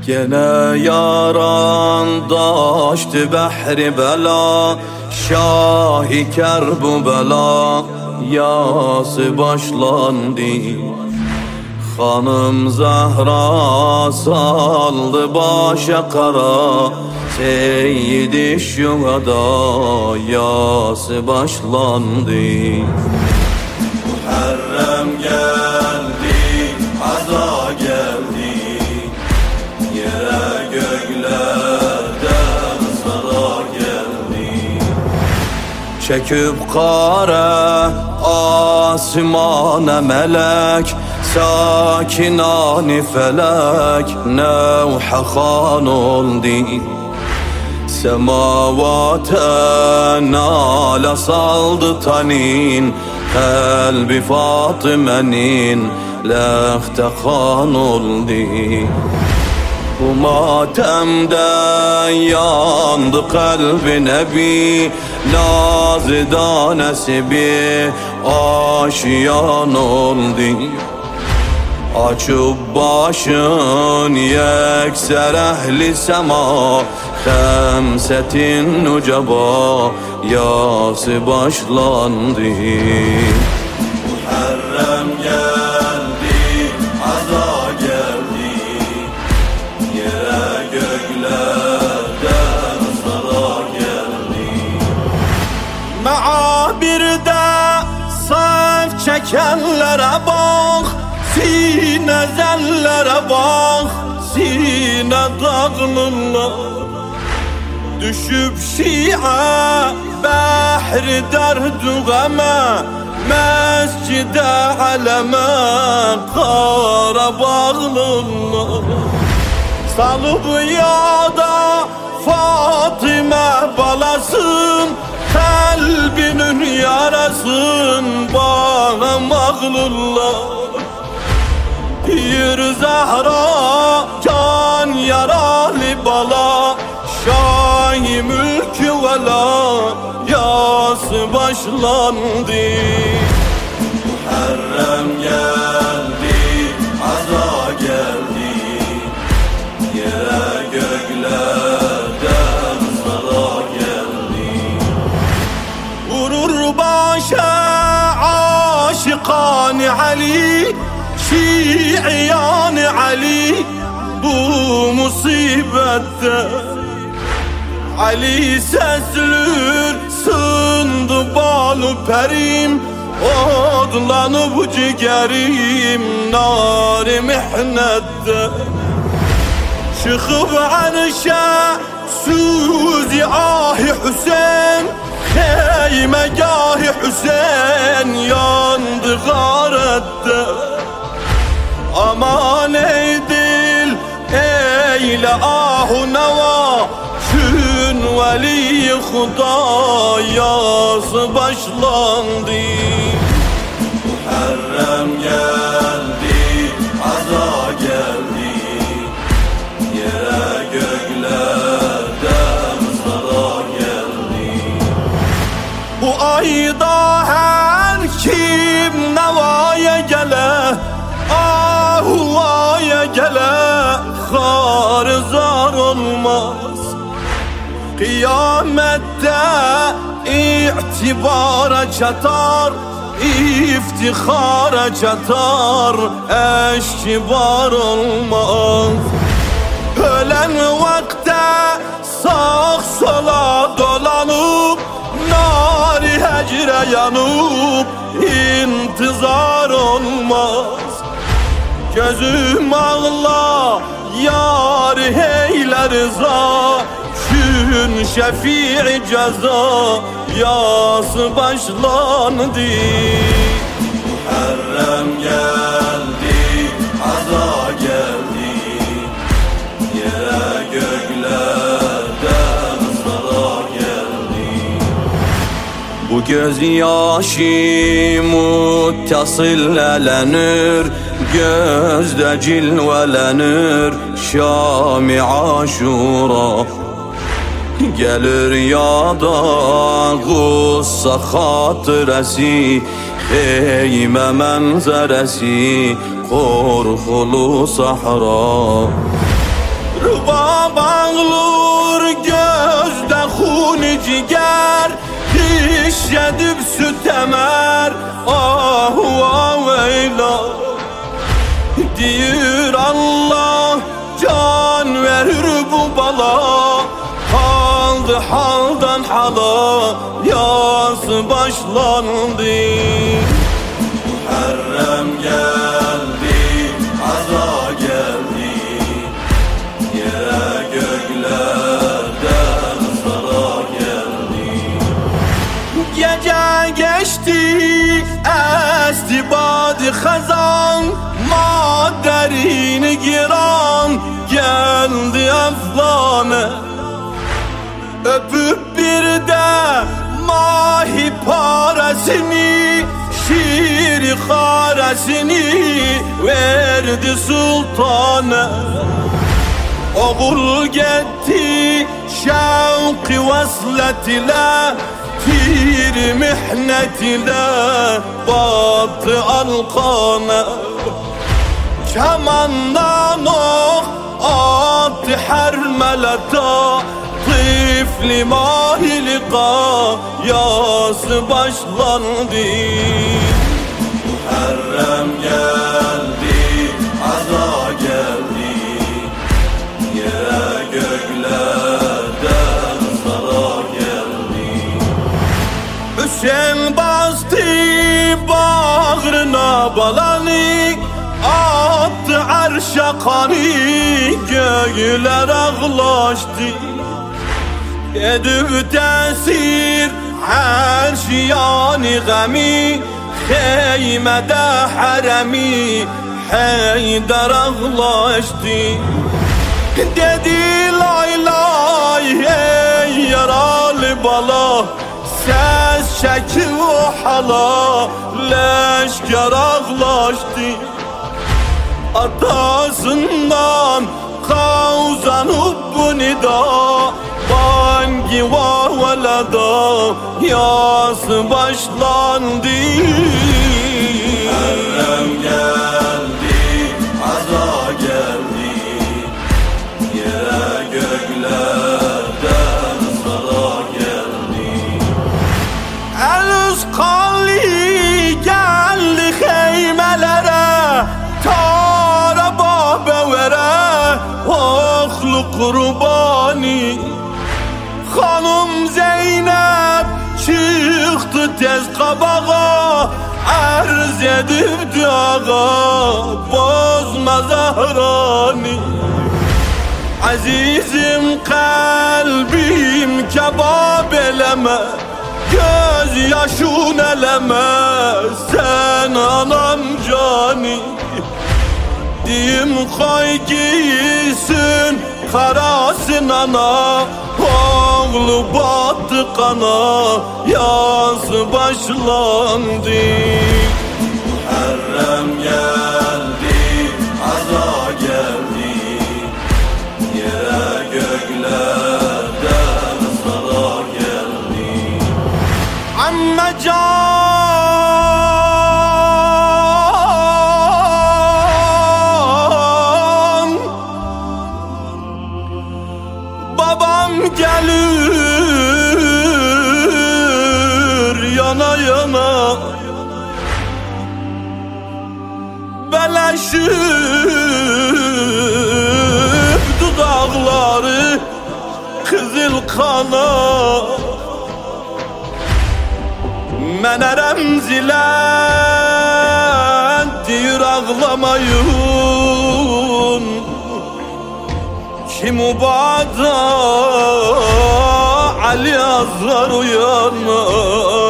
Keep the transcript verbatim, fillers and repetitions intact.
Gene yaran daştı behri bela, Şahi Kerbela yası başlandı. Hanım Zahra saldı başa kara, Seyyid-i Şüheda yası başlandı. Muharrem geldi, aza geldi, yere göklerden sara geldi. Çekip kare asmana melek, sakinani felek nevha khan oldu. Semavata nala saldı tanin, kalbi Fatıme'nin lehte kan oldu. Bu matemden yandı kalbi Nebi, Naz-ı danesi bir aşiyan oldu. Açıp başın yekser ehli sema, Hemsetin nucaba yası başlandı. Muharrem geldi, aza geldi, yere göklerden sara geldi. Me'abirde saf çekenlere bak, Sine zellere bak, sine dağlınlar. Düşüp şia behri derdu geme, Mescid-i aleme kara bağlınlar. Salıp yada Fatıme balasın, Kalbinin yarasın bağlamaklılar. Pir Zahra can yaralı bala, Şahi mülkü vela yası başlandı. Muharrem geldi, aza geldi, yere göklerden sara geldi. Vurur başa aşıkan Ali, Şiiyan Ali bu musibette. Ali seslür sındı balı perim, Odlanıp cigerim nar-ı mihnette. Çıkıp arşa Suzi ahi Hüseyin, Heymegâhi Hüseyin yandı garette. Aman ey dil eyle ahu neva, Çün veli Huda yası başlandı. Muharrem geldi, aza geldi, yere göklerden sara geldi. Bu ayda her kim nevaya gele, Ahuvaya gele harzar olmaz. Kıyamette itibara çatar, iftihara çatar, eşkibar olmaz. Ölen vakte sağ sola dolanıp, Nari hecre yanıp, intizar olmaz. Gözüm ağla, yar heyle rıza, Çün şefii ceza yası başlandı. Muharrem geldi, aza geldi, yere göklerden sara geldi. Bu gözyaşı muttasıl elenir, Gözde cilvelenir Şam-ı Aşura. Gelir yada gussa hatıresi, Heyme menzeresi korkulu sahra. Ruba bağlur gözde huni ciger, işledip süt emer. Ahu aveyla diyor Allah, can verir bu bala. Kaldı haldan hala, yaz başlandı. Muharrem geldi, aza geldi, yere göklerden sara geldi. Gece geçti, esti badi khazan, maderini giran geldi eflane. Öpüp bir de mahi paresini, şiiri haresini verdi sultana. Oğul gitti şevki veslet ile, tir mihnet ile battı alkana. Kemandan ok attı hermeleta, tifli mahilika yası başlandı. Muharrem geldi, aza geldi, yere göklerden sara geldi. Hüseyin bastı bağrına balanı, attı arşa kanı, göğler ağlaştı. Edip tesir her şiyani gemi, heymede haremi Heydar ağlaştı. Dedi lay lay ey yaralı bala, ses çeki o hala, leşker ağlaştı. Atasından kavzanıp bu nida, bangi va velada yası başlandı. Muharrem geldi, aza geldi, yere göklerden sara geldi. Elüz kalli geldi heymelere, tara babe vere oğlu kurbani. Hanım Zeynep çıktı tez kabağa, arz edip dağa bozma Zahrani. Azizim kalbim kebap eleme, göz yaşun eleme, sen anam cani. Diyim koy giysin karasın ana, oğlu battı kana, yaz başlandı. Muharrem geldi, aza geldi, yere göklerden sara geldi. Amme can babam gelir yana yana, beleşip dudakları kızıl kana. Mene remzilen diyor ağlamayın, ki mübada Ali Azhar uyanma.